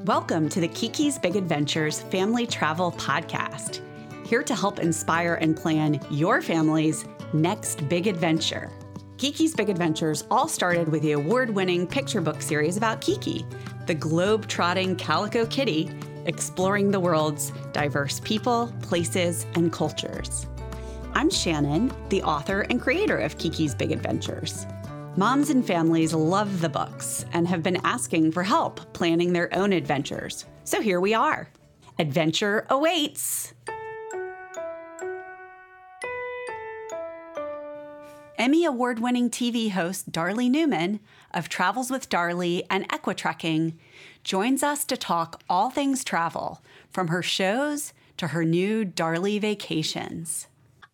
Welcome to the Kiki's Big Adventures Family Travel Podcast, here to help inspire and plan your family's next big adventure. Kiki's Big Adventures all started with the award-winning picture book series about Kiki, the globe-trotting calico kitty, exploring the world's diverse people, places, and cultures. I'm Shannon, the author and creator of Kiki's Big Adventures. Moms and families love the books and have been asking for help planning their own adventures. So here we are. Adventure awaits. Emmy award-winning TV host Darlie Newman of Travels with Darlie and Equitrekking joins us to talk all things travel, from her shows to her new Darlie Vacations.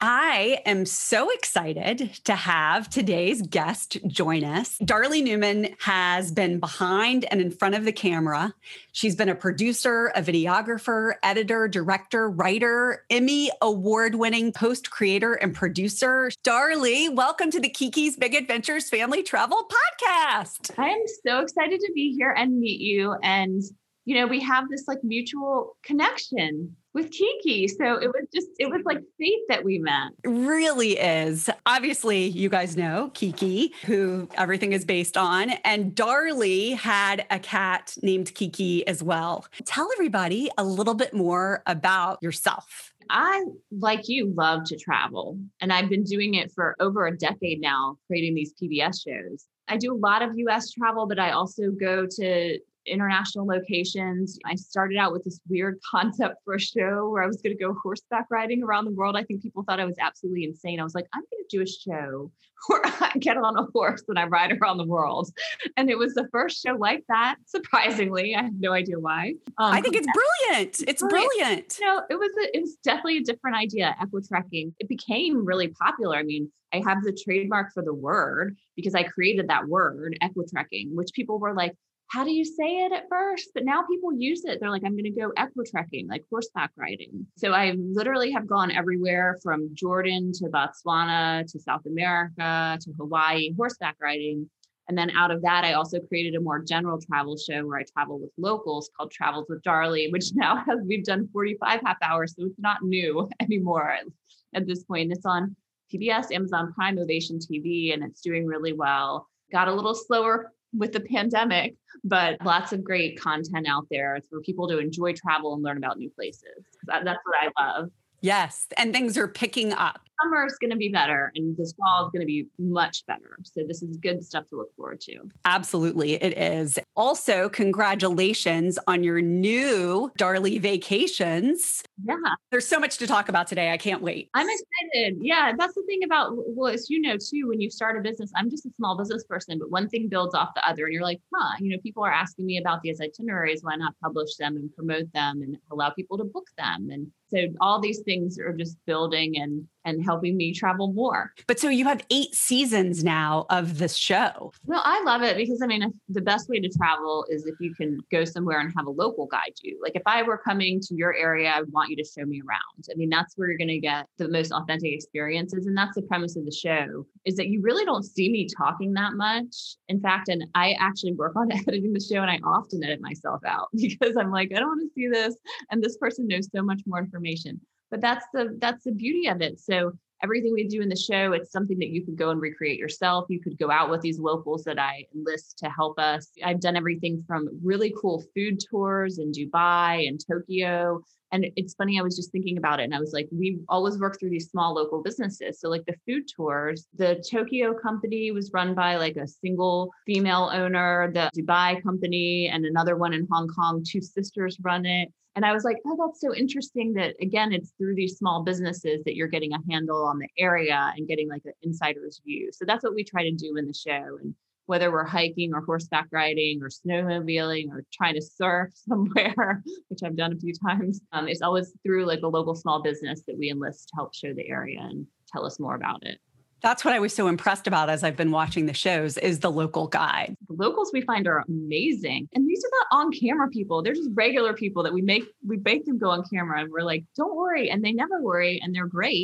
I am so excited to have today's guest join us. Darlie Newman has been behind and in front of the camera. She's been a producer, a videographer, editor, director, writer, Emmy award-winning host, creator, and producer. Darlie, welcome to the Kiki's Big Adventures Family Travel Podcast. I am so excited to be here and meet you. And, you know, we have this mutual connection with Kiki. So it was like fate that we met. It really is. Obviously, you guys know Kiki, who everything is based on. And Darlie had a cat named Kiki as well. Tell everybody a little bit more about yourself. I, like you, love to travel. And I've been doing it for over a decade now, creating these PBS shows. I do a lot of US travel, but I also go to international locations. I started out with this weird concept for a show where I was going to go horseback riding around the world. I think people thought I was absolutely insane. I was like, I'm going to do a show where I get on a horse and I ride around the world. And it was the first show like that. Surprisingly, I have no idea why. I think it's brilliant. It's brilliant. You know, it was definitely a different idea. Equitrekking. It became really popular. I mean, I have the trademark for the word because I created that word, equitrekking, which people were like, how do you say it at first? But now people use it. They're like, I'm going to go equitrekking, like horseback riding. So I literally have gone everywhere from Jordan to Botswana to South America to Hawaii, horseback riding. And then out of that, I also created a more general travel show where I travel with locals called Travels with Darlie, which now we've done 45 half hours. So it's not new anymore at this point. It's on PBS, Amazon Prime, Ovation TV, and it's doing really well. Got a little slower with the pandemic, but lots of great content out there for people to enjoy travel and learn about new places. That's what I love. Yes. And things are picking up. Summer is going to be better and this fall is going to be much better. So this is good stuff to look forward to. Absolutely. It is. Also, congratulations on your new Darlie Vacations. Yeah. There's so much to talk about today. I can't wait. I'm excited. Yeah. That's the thing about, well, as you know, too, when you start a business, I'm just a small business person, but one thing builds off the other. And you're like, people are asking me about these itineraries. Why not publish them and promote them and allow people to book them? And so all these things are just building and helping me travel more. But so you have 8 seasons now of this show. Well, I love it because the best way to travel is if you can go somewhere and have a local guide you. Like if I were coming to your area, I would want you to show me around. I mean, that's where you're going to get the most authentic experiences. And that's the premise of the show, is that you really don't see me talking that much. In fact, and I actually work on editing the show and I often edit myself out because I'm like, I don't want to see this. And this person knows so much more information. But that's the beauty of it. So everything we do in the show, it's something that you could go and recreate yourself. You could go out with these locals that I enlist to help us. I've done everything from really cool food tours in Dubai and Tokyo. And it's funny, I was just thinking about it and I was like, we always work through these small local businesses. So like the food tours, the Tokyo company was run by like a single female owner, the Dubai company and another one in Hong Kong, 2 sisters run it. And I was like, oh, that's so interesting that, again, it's through these small businesses that you're getting a handle on the area and getting like an insider's view. So that's what we try to do in the show. And whether we're hiking or horseback riding or snowmobiling or trying to surf somewhere, which I've done a few times, it's always through like a local small business that we enlist to help show the area and tell us more about it. That's what I was so impressed about as I've been watching the shows is the local guide. The locals we find are amazing. And these are not on camera people. They're just regular people that we make them go on camera and we're like, don't worry. And they never worry. And they're great.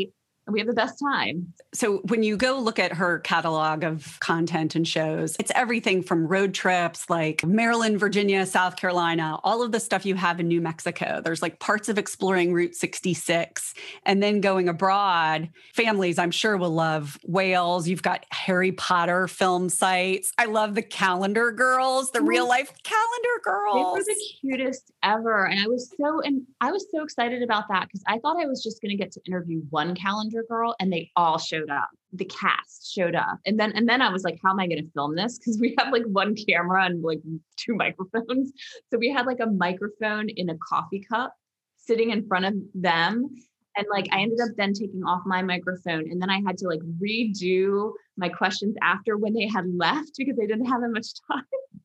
and we have the best time. So when you go look at her catalog of content and shows, it's everything from road trips like Maryland, Virginia, South Carolina, all of the stuff you have in New Mexico. There's like parts of exploring Route 66 and then going abroad. Families, I'm sure, will love Wales. You've got Harry Potter film sites. I love the calendar girls, the real life calendar girls. They were the cutest ever. And I was so excited about that because I thought I was just going to get to interview one calendar girl and they all showed up. The cast showed up. And then I was like, how am I going to film this? Because we have like one camera and like 2 microphones. So we had like a microphone in a coffee cup sitting in front of them. And like, I ended up then taking off my microphone and then I had to like redo my questions after when they had left because they didn't have that much time.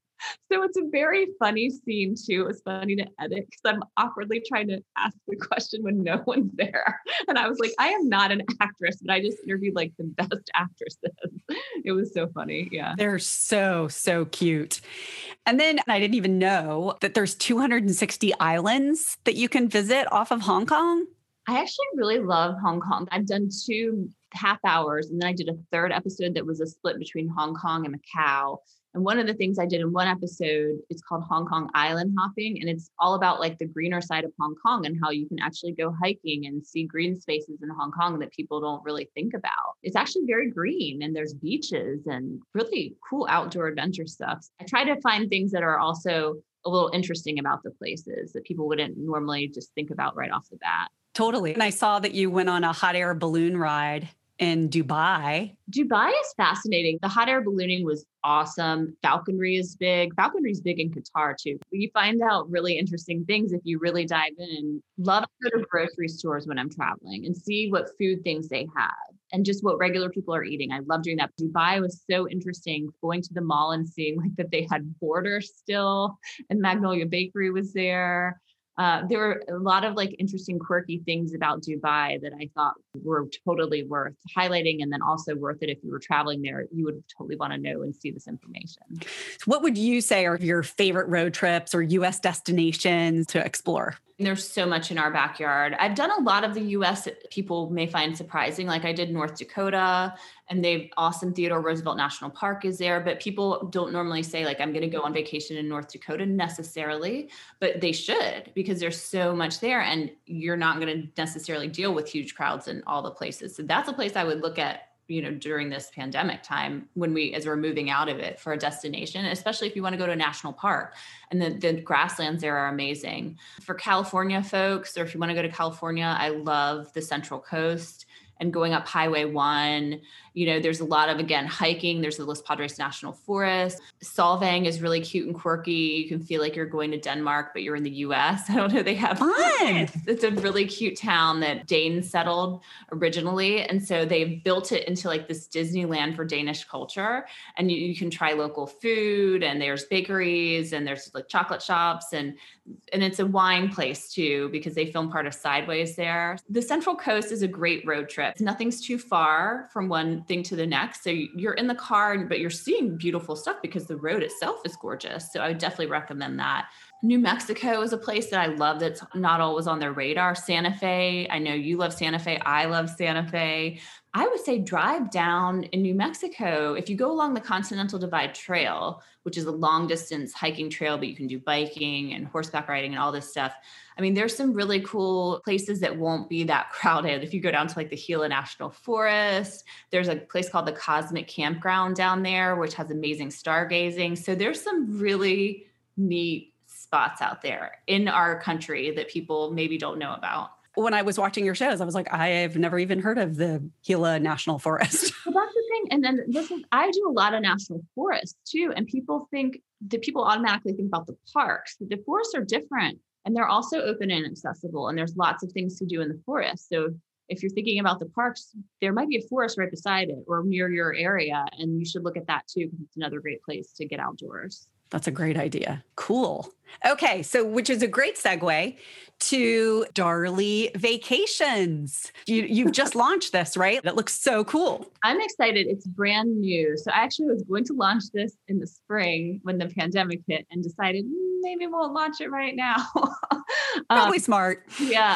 So it's a very funny scene too. It was funny to edit because I'm awkwardly trying to ask the question when no one's there. And I was like, I am not an actress, but I just interviewed like the best actresses. It was so funny. Yeah. They're so, so cute. And then I didn't even know that there's 260 islands that you can visit off of Hong Kong. I actually really love Hong Kong. I've done 2 half hours and then I did a 3rd episode that was a split between Hong Kong and Macau. And one of the things I did in one episode, it's called Hong Kong Island Hopping. And it's all about like the greener side of Hong Kong and how you can actually go hiking and see green spaces in Hong Kong that people don't really think about. It's actually very green and there's beaches and really cool outdoor adventure stuff. I try to find things that are also a little interesting about the places that people wouldn't normally just think about right off the bat. Totally. And I saw that you went on a hot air balloon ride in Dubai. Dubai is fascinating. The hot air ballooning was awesome. Falconry is big. Falconry is big in Qatar too. You find out really interesting things if you really dive in. Love to go to grocery stores when I'm traveling and see what food things they have and just what regular people are eating. I love doing that. Dubai was so interesting going to the mall and seeing like that they had Borders still and Magnolia Bakery was there. There were a lot of like interesting, quirky things about Dubai that I thought were totally worth highlighting. And then also worth it if you were traveling there, you would totally want to know and see this information. What would you say are your favorite road trips or U.S. destinations to explore? There's so much in our backyard. I've done a lot of the US that people may find surprising. Like I did North Dakota and they've awesome Theodore Roosevelt National Park is there, but people don't normally say like, I'm going to go on vacation in North Dakota necessarily, but they should because there's so much there and you're not going to necessarily deal with huge crowds in all the places. So that's a place I would look at, during this pandemic time as we're moving out of it for a destination, especially if you want to go to a national park and the grasslands there are amazing. For California folks, or if you want to go to California, I love the Central Coast and going up Highway 1. There's a lot of, again, hiking. There's the Los Padres National Forest. Solvang is really cute and quirky. You can feel like you're going to Denmark, but you're in the US. I don't know. They have fun. It's a really cute town that Danes settled originally. And so they've built it into like this Disneyland for Danish culture. And you can try local food and there's bakeries and there's like chocolate shops and it's a wine place too, because they film part of Sideways there. The Central Coast is a great road trip. Nothing's too far from one thing to the next. So you're in the car, but you're seeing beautiful stuff because the road itself is gorgeous. So I would definitely recommend that. New Mexico is a place that I love that's not always on their radar. Santa Fe. I know you love Santa Fe. I love Santa Fe. I would say drive down in New Mexico. If you go along the Continental Divide Trail, which is a long distance hiking trail, but you can do biking and horseback riding and all this stuff. I mean, there's some really cool places that won't be that crowded. If you go down to like the Gila National Forest, there's a place called the Cosmic Campground down there, which has amazing stargazing. So there's some really neat spots out there in our country that people maybe don't know about. When I was watching your shows, I was like, I have never even heard of the Gila National Forest. Well, that's the thing. And then I do a lot of national forests too. And people automatically think about the parks. The forests are different and they're also open and accessible. And there's lots of things to do in the forest. So if you're thinking about the parks, there might be a forest right beside it or near your area. And you should look at that too, because it's another great place to get outdoors. That's a great idea. Cool. Okay. So, which is a great segue to Darlie Vacations. You've just launched this, right? That looks so cool. I'm excited. It's brand new. So I actually was going to launch this in the spring when the pandemic hit and decided maybe we'll launch it right now. Probably smart. Yeah.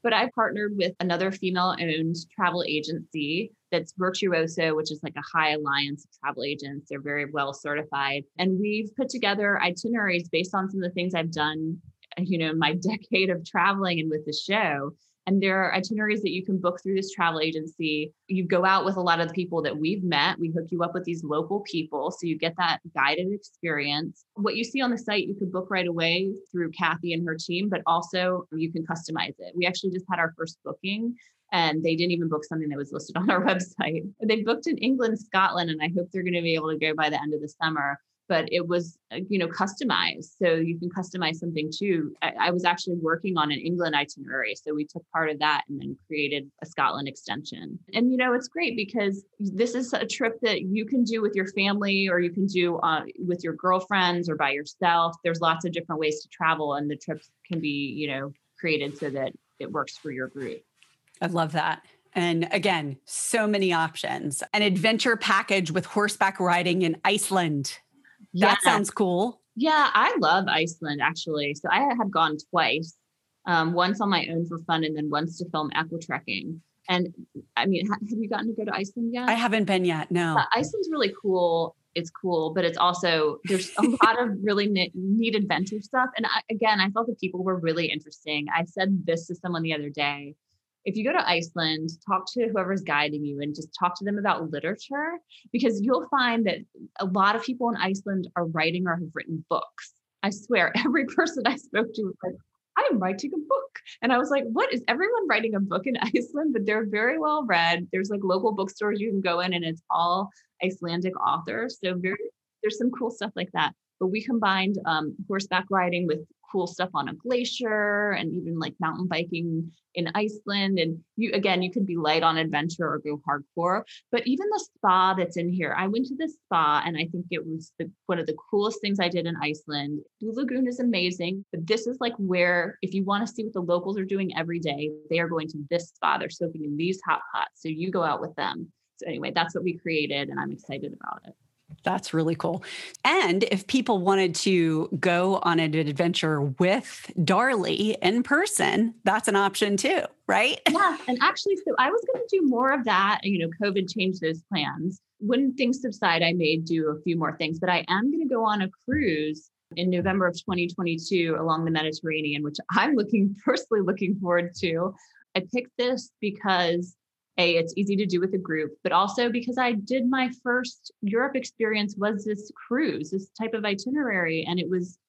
But I partnered with another female-owned travel agency that's Virtuoso, which is like a high alliance of travel agents. They're very well certified. And we've put together itineraries based on some of the things I've done, in my decade of traveling and with the show. And there are itineraries that you can book through this travel agency. You go out with a lot of the people that we've met. We hook you up with these local people. So you get that guided experience. What you see on the site, you could book right away through Kathy and her team, but also you can customize it. We actually just had our first booking and they didn't even book something that was listed on our website. They booked in England, Scotland, and I hope they're going to be able to go by the end of the summer. But it was, customized. So you can customize something too. I was actually working on an England itinerary. So we took part of that and then created a Scotland extension. And, it's great because this is a trip that you can do with your family or you can do with your girlfriends or by yourself. There's lots of different ways to travel and the trips can be, created so that it works for your group. I love that. And again, so many options. An adventure package with horseback riding in Iceland. That sounds cool. Yeah, I love Iceland, actually. So I have gone twice, once on my own for fun and then once to film equitrekking. And I mean, have you gotten to go to Iceland yet? I haven't been yet, no. Iceland's really cool. It's cool, but it's also, there's a lot of really neat adventure stuff. And I thought the people were really interesting. I said this to someone the other day. If you go to Iceland, talk to whoever's guiding you and just talk to them about literature, because you'll find that a lot of people in Iceland are writing or have written books. I swear, every person I spoke to was like, I'm writing a book. And I was like, what, is everyone writing a book in Iceland? But they're very well read. There's like local bookstores you can go in and it's all Icelandic authors. So there's some cool stuff like that. But we combined horseback riding with cool stuff on a glacier and even like mountain biking in Iceland. And you could be light on adventure or go hardcore, but even the spa that's in here, I went to this spa and I think it was one of the coolest things I did in Iceland. Blue Lagoon is amazing, but this is like where, if you want to see what the locals are doing every day, they are going to this spa. They're soaking in these hot pots. So you go out with them. So anyway, that's what we created and I'm excited about it. That's really cool. And if people wanted to go on an adventure with Darlie in person, that's an option too, right? Yeah. And actually, so I was going to do more of that. COVID changed those plans. When things subside, I may do a few more things, but I am going to go on a cruise in November of 2022 along the Mediterranean, which I'm personally looking forward to. I picked this because it's easy to do with a group, but also because I did my first Europe experience was this cruise, this type of itinerary. And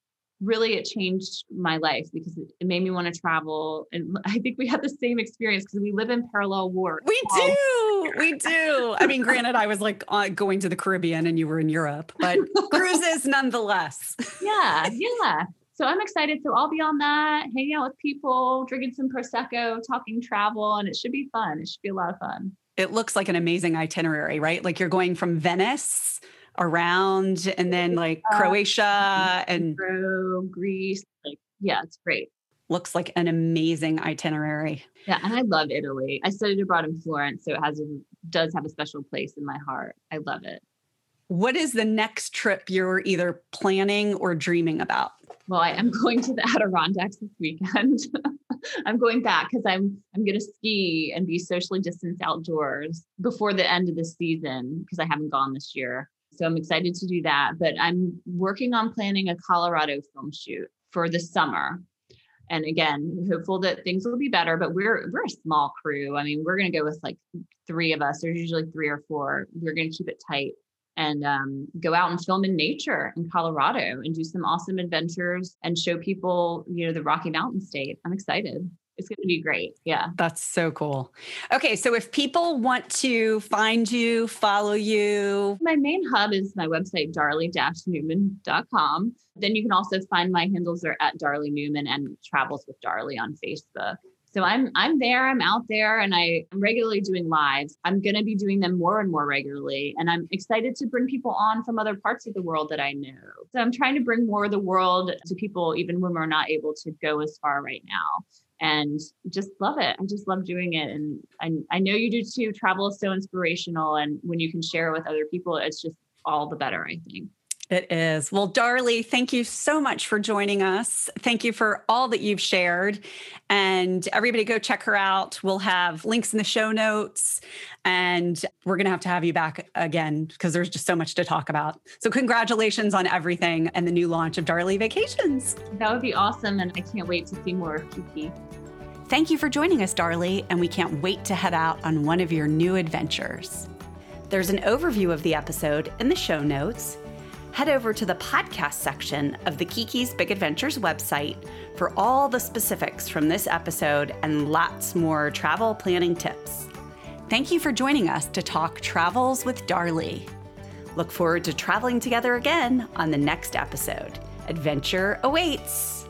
it changed my life because it made me want to travel. And I think we had the same experience because we live in parallel worlds. We do. I mean, granted, I was like going to the Caribbean and you were in Europe, but cruises nonetheless. Yeah. So I'm excited. So I'll be on that, hanging out with people, drinking some Prosecco, talking travel, and it should be fun. It should be a lot of fun. It looks like an amazing itinerary, right? Like you're going from Venice around and then like Croatia and Greece. Yeah, it's great. Looks like an amazing itinerary. Yeah, and I love Italy. I studied abroad in Florence, so it does have a special place in my heart. I love it. What is the next trip you're either planning or dreaming about? Well, I am going to the Adirondacks this weekend. I'm going back because I'm going to ski and be socially distanced outdoors before the end of the season because I haven't gone this year. So I'm excited to do that. But I'm working on planning a Colorado film shoot for the summer. And again, hopeful that things will be better, but we're a small crew. I mean, we're going to go with like 3 of us. There's usually 3 or 4. We're going to keep it tight. And go out and film in nature in Colorado and do some awesome adventures and show people, the Rocky Mountain State. I'm excited. It's going to be great. Yeah. That's so cool. Okay. So if people want to find you, follow you. My main hub is my website, darlie-newman.com. Then you can also find my handles are at Darlie Newman and Travels with Darlie on Facebook. So I'm there, I'm out there, and I'm regularly doing lives. I'm going to be doing them more and more regularly. And I'm excited to bring people on from other parts of the world that I know. So I'm trying to bring more of the world to people, even when we're not able to go as far right now. And just love it. I just love doing it. And I know you do too. Travel is so inspirational. And when you can share it with other people, it's just all the better, I think. It is. Well, Darlie, thank you so much for joining us. Thank you for all that you've shared. And everybody go check her out. We'll have links in the show notes. And we're going to have you back again because there's just so much to talk about. So congratulations on everything and the new launch of Darlie Vacations. That would be awesome. And I can't wait to see more of Kiki. Thank you for joining us, Darlie. And we can't wait to head out on one of your new adventures. There's an overview of the episode in the show notes. Head over to the podcast section of the Kiki's Big Adventures website for all the specifics from this episode and lots more travel planning tips. Thank you for joining us to talk travels with Darlie. Look forward to traveling together again on the next episode. Adventure awaits.